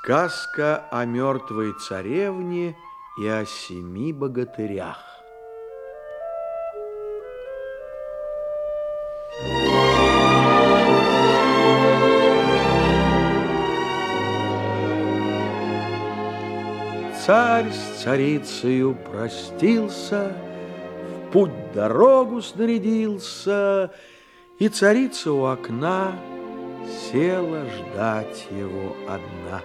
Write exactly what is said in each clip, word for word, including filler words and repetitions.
Сказка о мертвой царевне и о семи богатырях. Царь с царицею простился, в путь дорогу снарядился, и царица у окна села ждать его одна.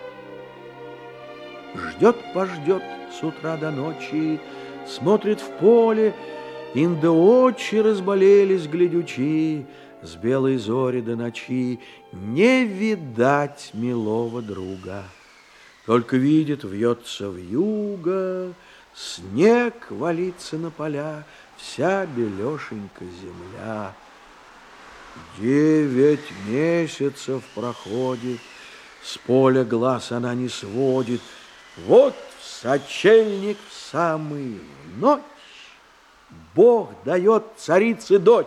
Ждет-пождет с утра до ночи, смотрит в поле, инда очи разболелись глядючи, с белой зори до ночи не видать милого друга. Только видит, вьется вьюга, снег валится на поля, вся белешенька земля. Девять месяцев проходит, с поля глаз она не сводит. Вот в сочельник в самую ночь Бог дает царице дочь.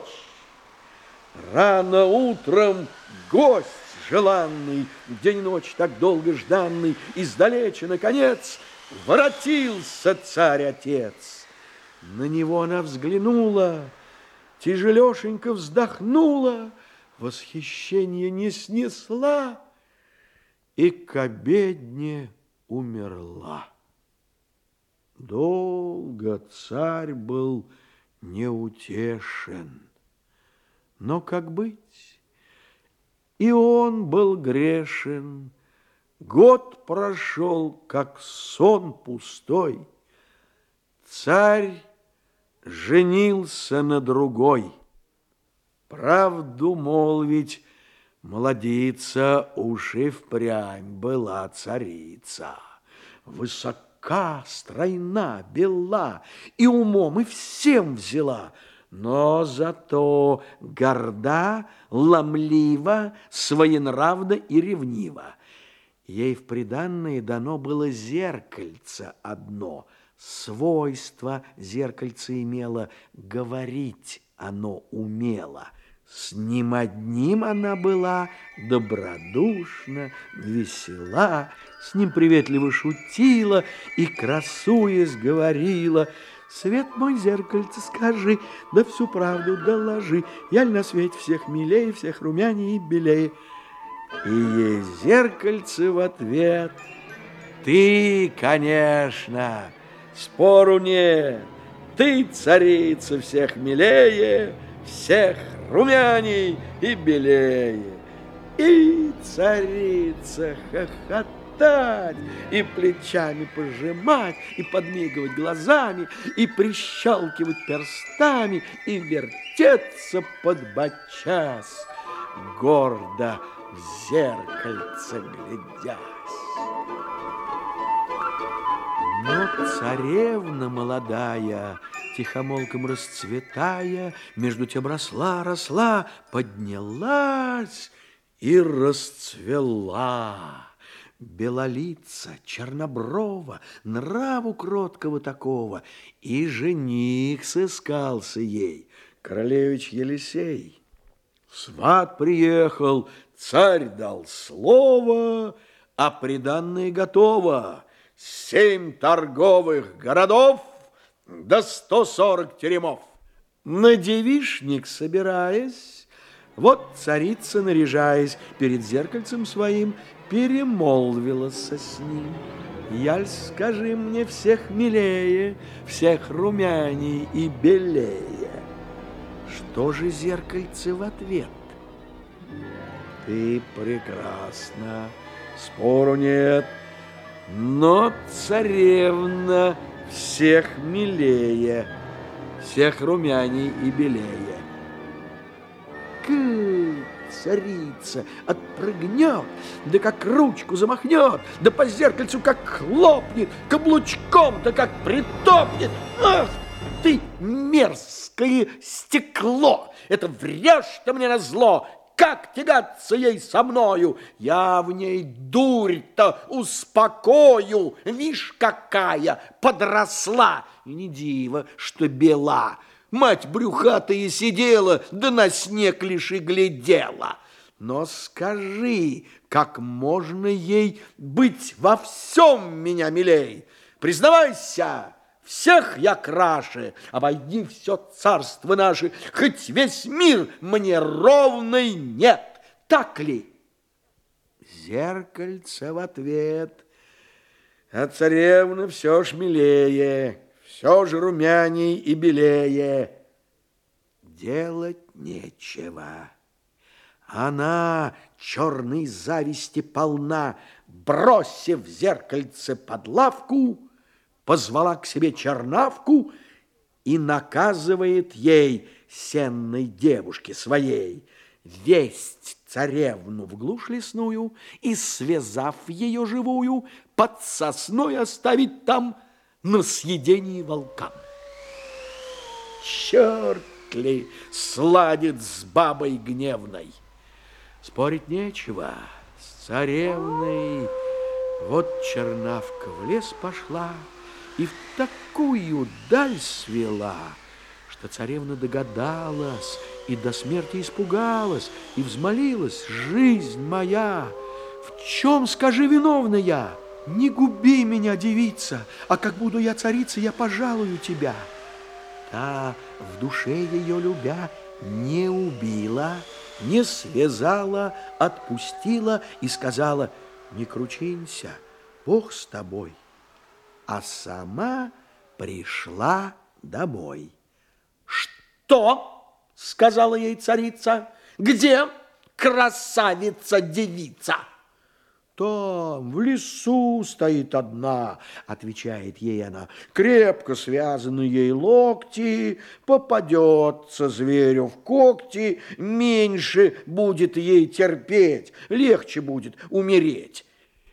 Рано утром гость желанный, день-ночь так долго жданный, издалече, наконец, воротился царь-отец. На него она взглянула, тяжелешенько вздохнула, восхищение не снесла и к обедне умерла. Долго царь был неутешен, но как быть? И он был грешен. Год прошел, как сон пустой. Царь женился на другой. Правду молвить, молодица уж и впрямь была царица. Высока, стройна, бела, и умом, и всем взяла. Но зато горда, ломлива, своенравна и ревнива. Ей в приданное дано было зеркальце одно. Свойство зеркальце имело, говорить оно умело. С ним одним она была добродушна, весела, с ним приветливо шутила и, красуясь, говорила: «Свет мой, зеркальце, скажи, да всю правду доложи, я ли на свете всех милее, всех румяней и белее?» И ей зеркальце в ответ: «Ты, конечно, спору нет, ты, царица, всех милее, всех румяней и белее». И царица хохотать, и плечами пожимать, и подмигивать глазами, и прищелкивать перстами, и вертеться подбочась, гордо в зеркальце глядясь. Но царевна молодая, тихомолком расцветая, между тем росла, росла, поднялась и расцвела. Белолица, черноброва, нраву кроткого такого, и жених сыскался ей, королевич Елисей. Сват приехал, царь дал слово, а приданное готово. Семь торговых городов да сто сорок теремов. На девичник собираясь, вот царица, наряжаясь перед зеркальцем своим, перемолвилась с ним: «Яль, скажи мне, всех милее, всех румяней и белее». Что же зеркальце в ответ? «Ты прекрасна, спору нет, но царевна всех милее, всех румяней и белее». Как царица отпрыгнет, да как ручку замахнет, да по зеркальцу как хлопнет, каблучком, да как притопнет. Ах ты, мерзкое стекло! Это врешь ты мне назло! Как тягаться ей со мною? Я в ней дурь-то успокою. Вишь, какая подросла! И не диво, что бела. Мать брюхатая сидела, да на снег лишь и глядела. но скажи, как можно ей быть во всем меня милей? Признавайся, всех я краше, обойди все царство наше, хоть весь мир мне ровный нет, так ли? Зеркальце в ответ: а царевна все ж милее, все же румяней и белее. Делать нечего. Она черной зависти полна, бросив зеркальце под лавку, позвала к себе чернавку и наказывает ей, сенной девушке своей, весть царевну в глушь лесную и, связав ее живую, под сосной оставить там на съедении волкам. Черт ли сладит с бабой гневной? Спорить нечего с царевной. Вот чернавка в лес пошла и в такую даль свела, что царевна догадалась и до смерти испугалась, и взмолилась: жизнь моя, в чем, скажи, виновна я? Не губи меня, девица, а как буду я царица, я пожалую тебя. Та, в душе ее любя, не убила, не связала, отпустила и сказала: не кручинься, Бог с тобой. А сама пришла домой. Что? Сказала ей царица. Где красавица-девица? Там, в лесу стоит одна, отвечает ей она. Крепко связаны ей локти, попадется зверю в когти, меньше будет ей терпеть, легче будет умереть.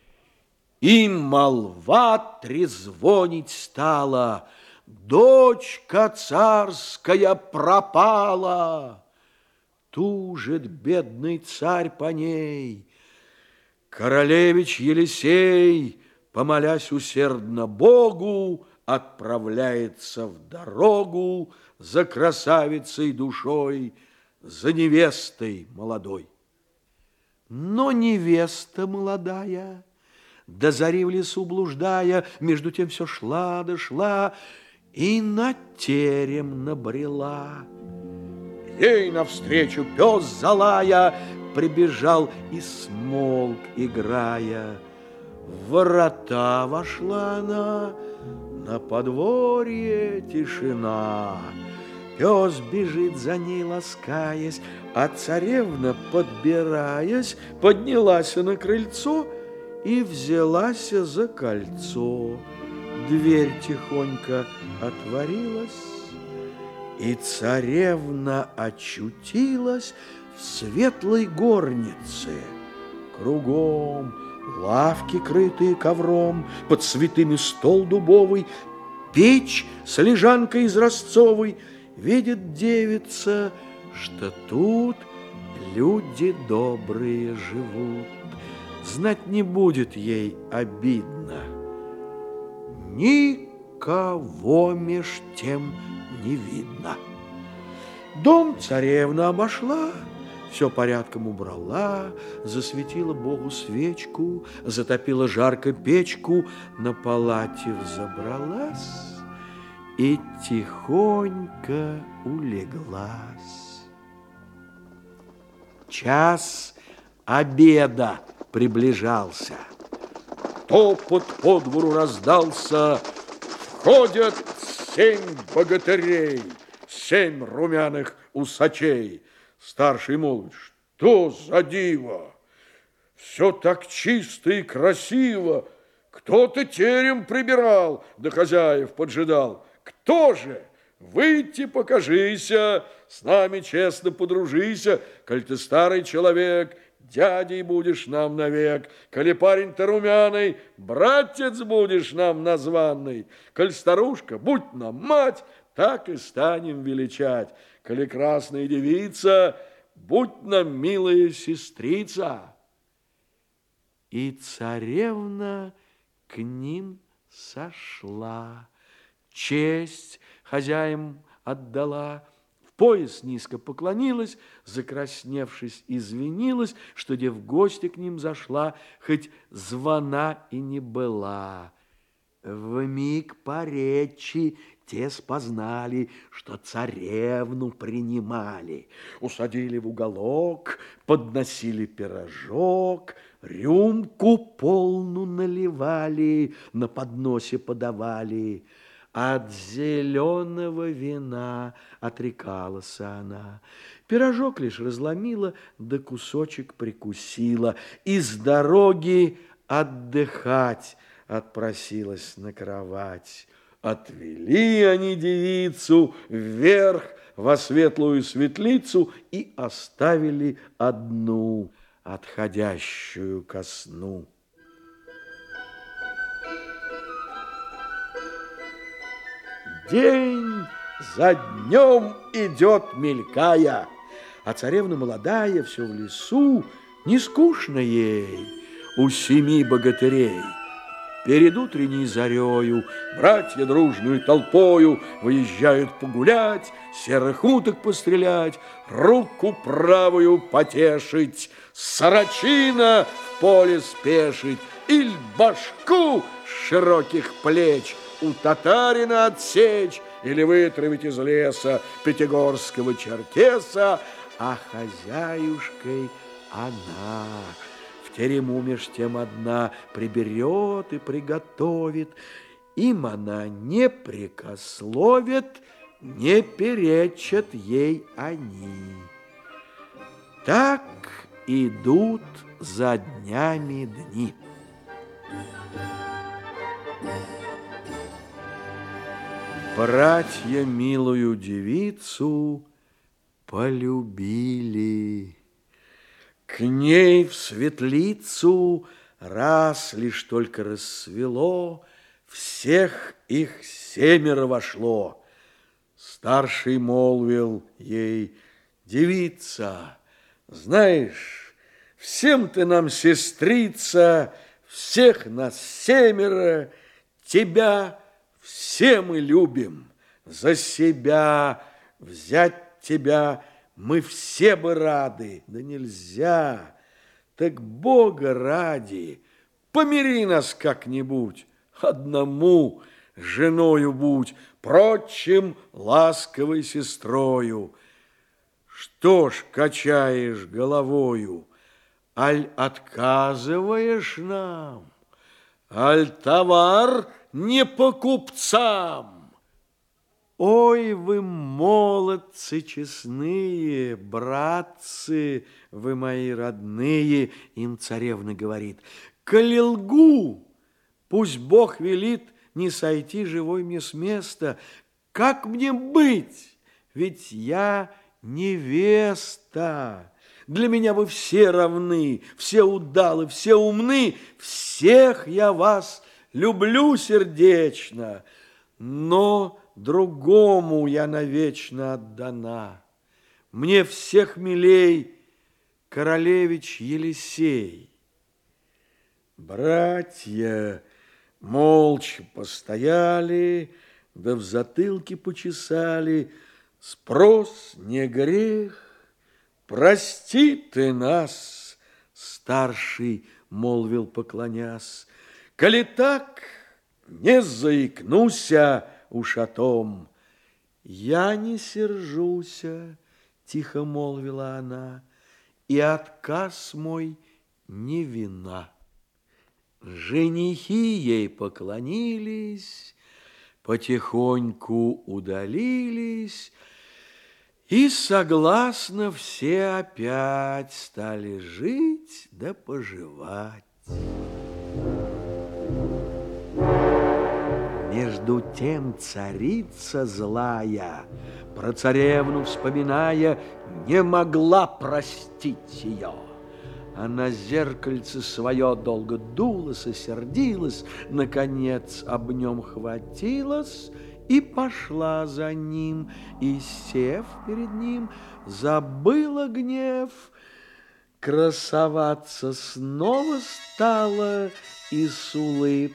И молва трезвонить стала: дочка царская пропала. Тужит бедный царь по ней. Королевич Елисей, помолясь усердно Богу, отправляется в дорогу за красавицей душой, за невестой молодой. Но невеста молодая, до зари в лесу блуждая, между тем все шла да шла и на терем набрела. Ей навстречу пес залая прибежал и смолк, играя. В ворота вошла она, на подворье тишина. Пес бежит за ней, ласкаясь, а царевна, подбираясь, поднялась на крыльцо и взялась за кольцо. Дверь тихонько отворилась, и царевна очутилась в светлой горнице. Кругом лавки, крытые ковром, под святыми стол дубовый, печь с лежанкой изразцовой. Видит девица, что тут люди добрые живут. Знать не будет ей обидно. Никого меж тем не видно. Дом царевна обошла, все порядком убрала, засветила Богу свечку, затопила жарко печку, на палате взобралась и тихонько улеглась. Час обеда приближался. Топот по двору раздался. Входят семь богатырей, семь румяных усачей. Старший молвит: что за диво? Все так чисто и красиво. Кто-то терем прибирал, да хозяев поджидал. Кто же? Выйти покажися, с нами честно подружися, коль ты старый человек, дядей будешь нам навек, коли парень-то румяный, братец будешь нам названный, коль старушка, будь нам мать, так и станем величать, коли красная девица, будь нам милая сестрица. И царевна к ним сошла, честь хозяям отдала, в пояс низко поклонилась, закрасневшись, извинилась, что де в гости к ним зашла, хоть звона и не была. Вмиг по речи те спознали, что царевну принимали. Усадили в уголок, подносили пирожок, рюмку полну наливали, на подносе подавали. От зеленого вина отрекалась она. Пирожок лишь разломила, да кусочек прикусила, и с дороги отдыхать отпросилась на кровать. Отвели они девицу вверх во светлую светлицу и оставили одну, отходящую ко сну. День за днем идет мелькая, а царевна молодая все в лесу, не скучно ей у семи богатырей. Перед утренней зарею братья дружную толпою выезжают погулять, серых уток пострелять, руку правую потешить, сорочина в поле спешить, иль башку с широких плеч у татарина отсечь или вытравить из леса пятигорского черкеса, а хозяюшкой она в терему меж тем одна приберет и приготовит. Им она не прекословит, не перечат ей они. Так идут за днями дни. Братья милую девицу полюбили. К ней в светлицу раз лишь только рассвело, всех их семеро вошло. Старший молвил ей: девица, знаешь, всем ты нам сестрица, всех нас семеро, тебя все мы любим, за себя взять тебя мы все бы рады, да нельзя. Так Бога ради, помири нас как-нибудь, одному женою будь, прочим ласковой сестрою. Что ж качаешь головою, аль отказываешь нам, аль товар не по купцам? Ой, вы молодцы честные, братцы, вы мои родные, им царевна говорит. Коли лгу, пусть Бог велит не сойти живой мне с места. Как мне быть? Ведь я невеста. Для меня вы все равны, все удалы, все умны, всех я вас люблю сердечно, но другому я навечно отдана. Мне всех милей королевич Елисей. Братья молча постояли, да в затылке почесали. Спрос не грех, прости ты нас, старший молвил, поклонясь. Коли так, не заикнуся уж о том. Я не сержуся, тихо молвила она, и отказ мой не вина. Женихи ей поклонились, потихоньку удалились, и согласно все опять стали жить да поживать. Между тем царица злая, про царевну вспоминая, не могла простить ее. Она зеркальце свое долго дулась и сердилась, наконец об нем хватилась и пошла за ним, и, сев перед ним, забыла гнев, красоваться снова стала и с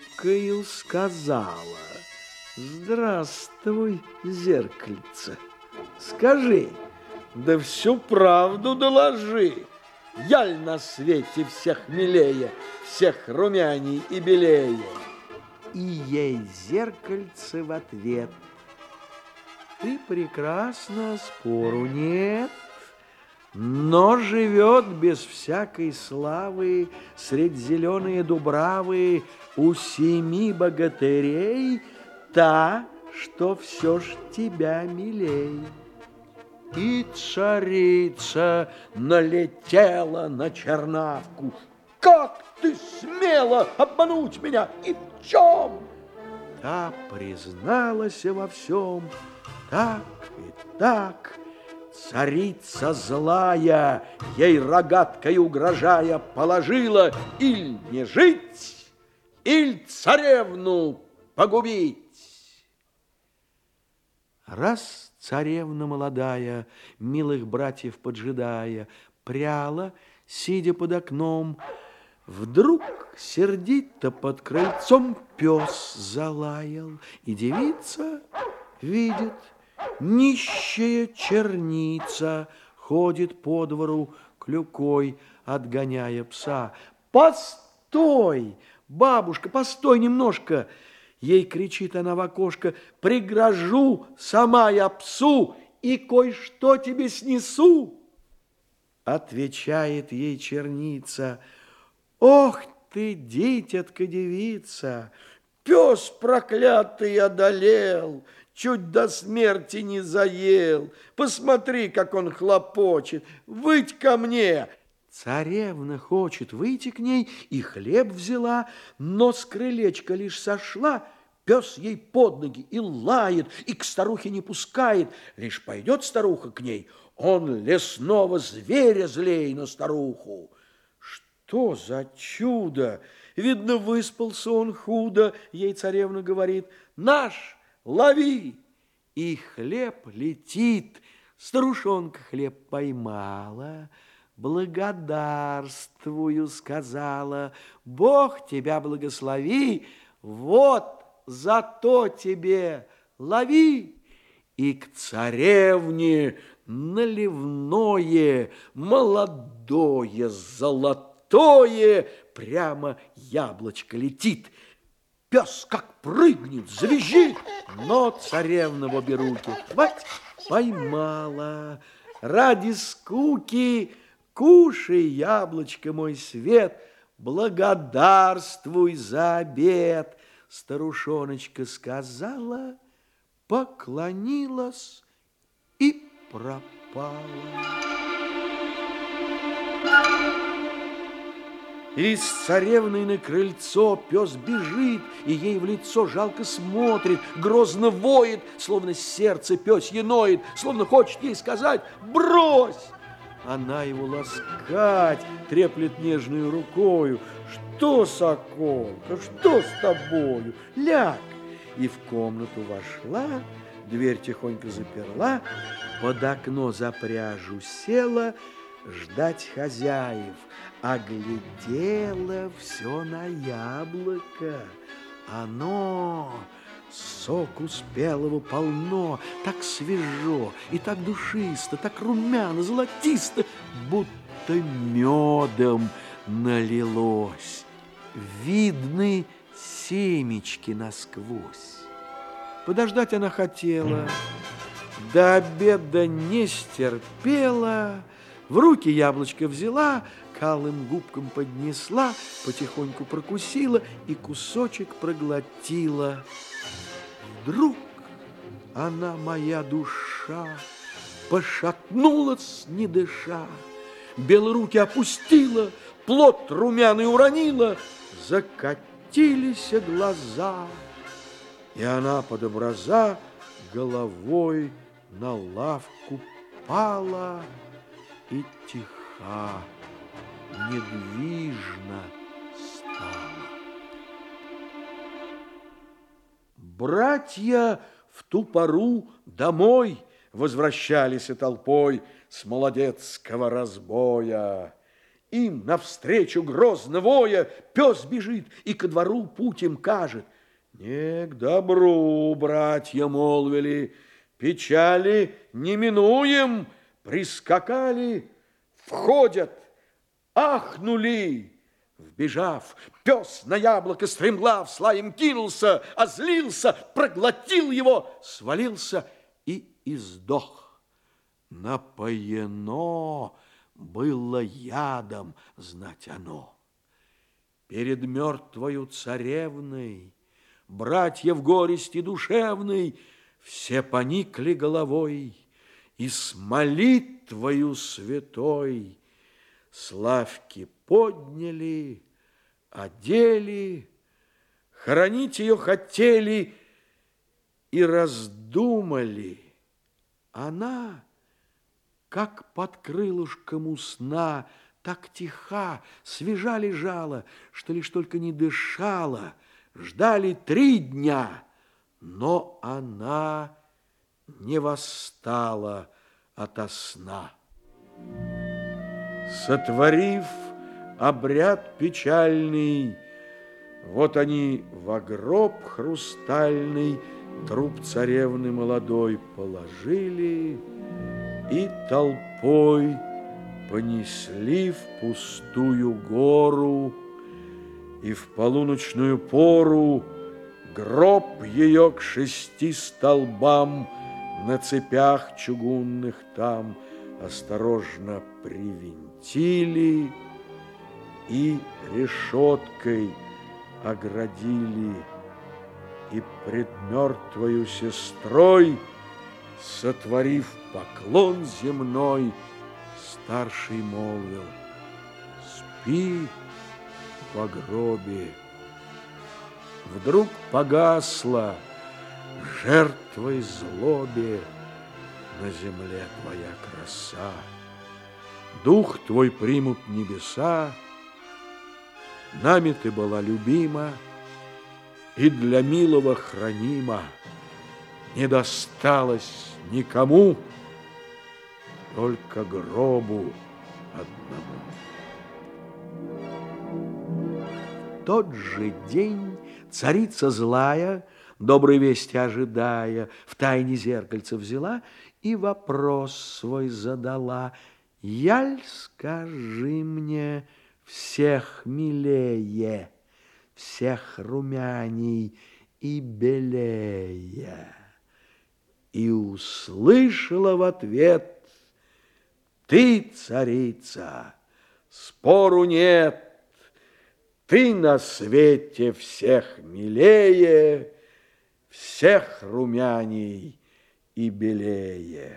улыбкою сказала: здравствуй, зеркальце, Скажи, да всю правду доложи. Яль на свете всех милее, всех румяней и белее. И ей зеркальце в ответ: ты прекрасна, спору нет, но живет без всякой славы средь зеленые дубравы у семи богатырей та, что все ж тебя милей. И царица налетела на чернавку. Как ты смела обмануть меня? И в чем? Та призналась во всем. Так и так. Царица злая, ей рогаткой угрожая, положила иль не жить, иль царевну погубить. Раз царевна молодая, милых братьев поджидая, пряла, сидя под окном, вдруг сердито под крыльцом пес залаял, и девица видит, нищая черница ходит по двору клюкой, отгоняя пса. Постой, бабушка, постой немножко! Ей кричит она в окошко: пригрожу сама я псу и кое-что тебе снесу. Отвечает ей черница: ох ты, дитятка девица, пес проклятый одолел, чуть до смерти не заел. Посмотри, как он хлопочет, выйдь ко мне. Царевна хочет выйти к ней и хлеб взяла, но с крылечка лишь сошла, пес ей под ноги и лает, и к старухе не пускает. Лишь пойдет старуха к ней, он лесного зверя злей на старуху. Что за чудо! Видно, выспался он худо, ей царевна говорит: наш, лови! И хлеб летит. Старушонка хлеб поймала, благодарствую сказала, Бог тебя благослови, вот зато тебе лови. И к царевне наливное, молодое, золотое прямо яблочко летит. Пес как прыгнет, завизжит, но царевна в обе руки хвать поймала. Ради скуки кушай, яблочко, мой свет, благодарствуй за обед. Старушоночка сказала, поклонилась и пропала. И с царевной на крыльцо пес бежит, и ей в лицо жалко смотрит, грозно воет, словно сердце пёсье ноет, словно хочет ей сказать: брось! Она его ласкать треплет нежную рукою. Что, соколка, что с тобою? Ляг! И в комнату вошла, дверь тихонько заперла, под окно за пряжу села ждать хозяев, а глядела все на яблоко. Оно соку спелого полно, так свежо и так душисто, так румяно, золотисто, будто медом налилось. Видны семечки насквозь. Подождать она хотела, до обеда не стерпела, в руки яблочко взяла, к алым губкам поднесла, потихоньку прокусила и кусочек проглотила. Вдруг она, моя душа, пошатнулась, не дыша, белые руки опустила, плод румяный уронила, закатились глаза, и она под образа головой на лавку пала и тиха, недвижно стала. Братья в ту пору домой возвращались толпой с молодецкого разбоя. Им навстречу грозно воя пес бежит и ко двору путь им кажет. Не к добру, братья молвили, печали не минуем, прискакали, входят, ахнули. Вбежав, пес на яблоко стремглав с лаем кинулся, озлился, проглотил его, свалился и издох. Напоено было ядом, знать оно. Перед мертвою царевной, братья в горести душевной, все поникли головой, и с молитвою святой славки подняли, одели, хоронить ее хотели и раздумали. Она, как под крылышком у сна, так тиха, свежа лежала, что лишь только не дышала. Ждали три дня, но она не восстала ото сна. Сотворив обряд печальный, вот они во гроб хрустальный труп царевны молодой положили и толпой понесли в пустую гору, и в полуночную пору гроб ее к шести столбам на цепях чугунных там осторожно привинтили и решеткой оградили, и пред мертвою сестрой, сотворив поклон земной, старший молвил: спи в гробе. Вдруг погасла жертвой злобе на земле твоя краса. Дух твой примут небеса, нами ты была любима и для милого хранима. Не досталось никому, только гробу одному. В тот же день царица злая, доброй вести ожидая, в тайне зеркальце взяла и вопрос свой задала: яль, скажи мне, всех милее, всех румяней и белее? И услышала в ответ: ты, царица, спору нет, ты на свете всех милее, всех румяней и белее.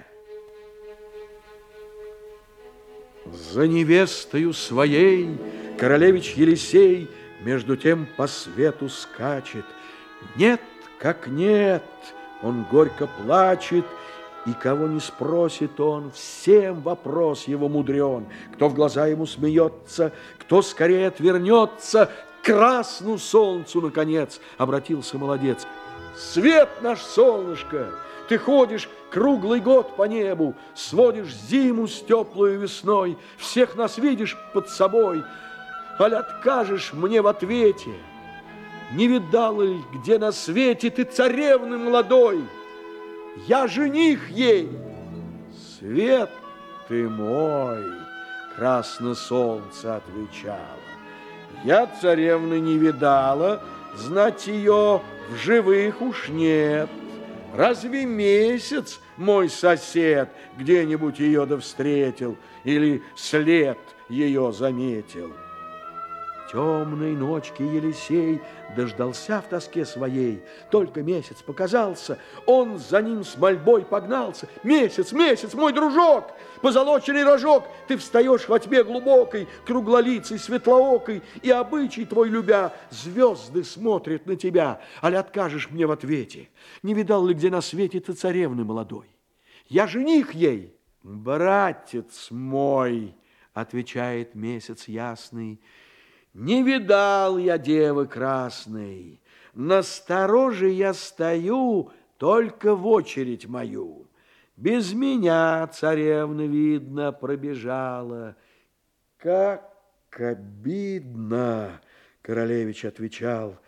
За невестою своей королевич Елисей между тем по свету скачет. Нет, как нет, он горько плачет, и кого не спросит он, всем вопрос его мудрен. Кто в глаза ему смеется, кто скорее отвернется, к красну солнцу, наконец, обратился молодец. Свет наш, солнышко, ты ходишь круглый год по небу, сводишь зиму с теплой весной, всех нас видишь под собой, аль откажешь мне в ответе? Не видала ли где на свете ты царевны молодой? Я жених ей. Свет ты мой, красно солнце отвечало. Я царевны не видала, знать ее в живых уж нет. Разве месяц мой сосед где-нибудь ее да встретил или след ее заметил? Темной ночки Елисей дождался в тоске своей. Только месяц показался, он за ним с мольбой погнался. Месяц, месяц, мой дружок, позолоченный рожок, ты встаешь во тьме глубокой, круглолицей, светлоокой, и обычай твой любя, звезды смотрят на тебя, аль откажешь мне в ответе? Не видал ли где на свете ты царевны молодой? Я жених ей. Братец мой, отвечает месяц ясный, не видал я девы красной, настороже я стою только в очередь мою. Без меня царевна, видно, пробежала. Как обидно, королевич отвечал,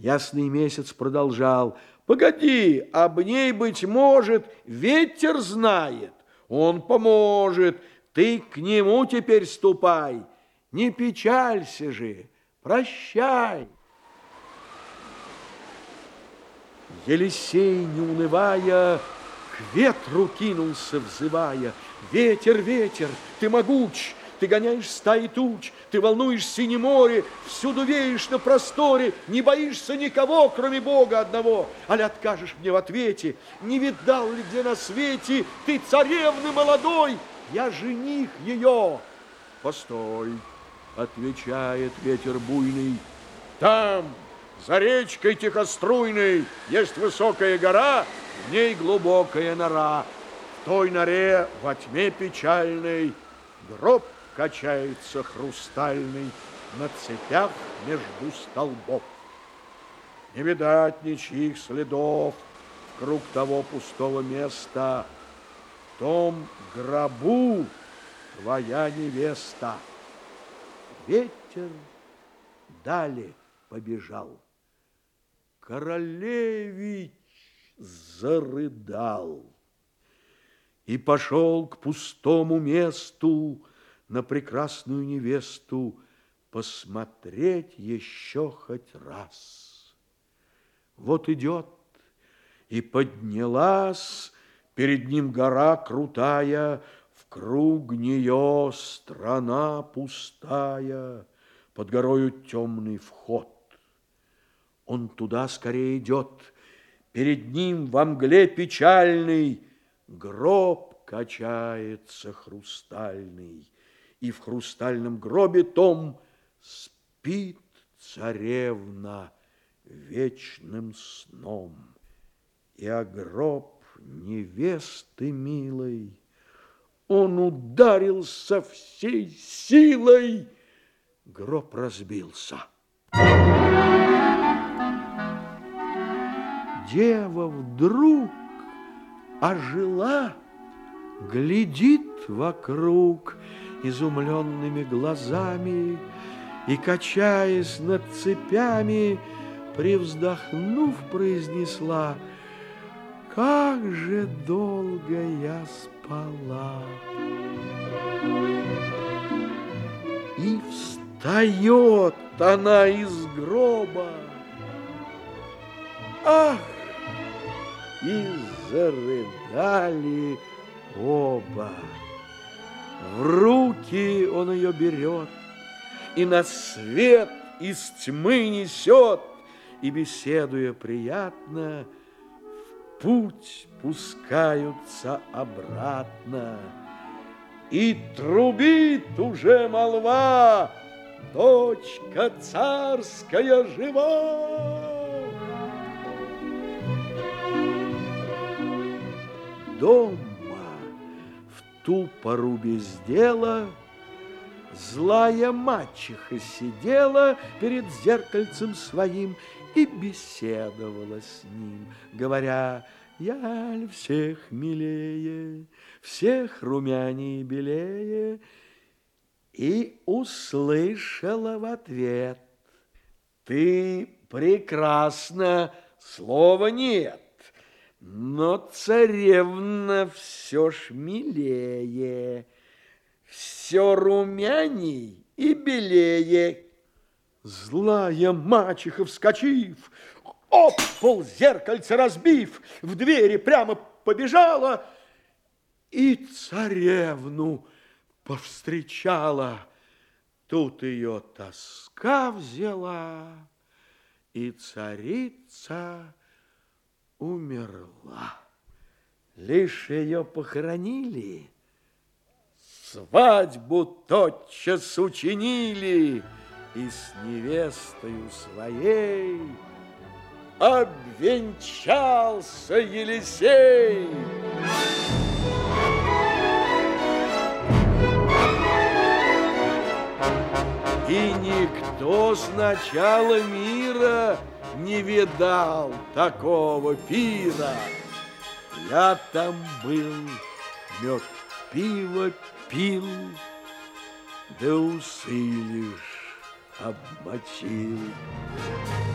Ясный месяц продолжал: погоди, об ней, быть может, ветер знает, он поможет, ты к нему теперь ступай, не печалься же, прощай. Елисей, не унывая, к ветру кинулся, взывая: ветер, ветер, ты могуч, ты гоняешь стаи туч, ты волнуешь синее море, всюду веешь на просторе, не боишься никого, кроме Бога одного. Али откажешь мне в ответе, не видал ли где на свете ты царевны молодой? Я жених ее. Постой, отвечает ветер буйный, там, за речкой тихоструйной, есть высокая гора, в ней глубокая нора. В той норе во тьме печальной гроб качается хрустальный на цепях между столбов. Не видать ничьих следов вкруг того пустого места. В том гробу твоя невеста. Ветер далее побежал. Королевич зарыдал и пошел к пустому месту на прекрасную невесту посмотреть еще хоть раз. Вот идет, и поднялась перед ним гора крутая, в круг нее страна пустая, под горою темный вход. Он туда скорее идет, перед ним во мгле печальный гроб качается хрустальный, и в хрустальном гробе том спит царевна вечным сном. И о гроб невесты милой он ударил со всей силой, гроб разбился. Дева вдруг ожила, глядит вокруг изумленными глазами и, качаясь над цепями, привздохнув, произнесла: как же долго я спала. И встает она из гроба. Ах! И зарыдали оба. В руки он ее берет и на свет из тьмы несет, и, беседуя приятно, в путь пускаются обратно. И трубит уже молва: дочка царская жива. Дома в ту пору без дела злая мачеха сидела перед зеркальцем своим и беседовала с ним, говоря: я ль всех милее, всех румяней белее, и услышала в ответ: ты прекрасна, слова нет, но царевна все ж милее, все румяней и белее. Злая мачеха, вскочив, об пол зеркальце разбив, в двери прямо побежала и царевну повстречала. Тут ее тоска взяла, и царица умерла. Лишь ее похоронили, свадьбу тотчас учинили, и с невестою своей обвенчался Елисей. И никто с начала мира не видал такого пира. Я там был, мед пиво пил, да усы лишь обмочил.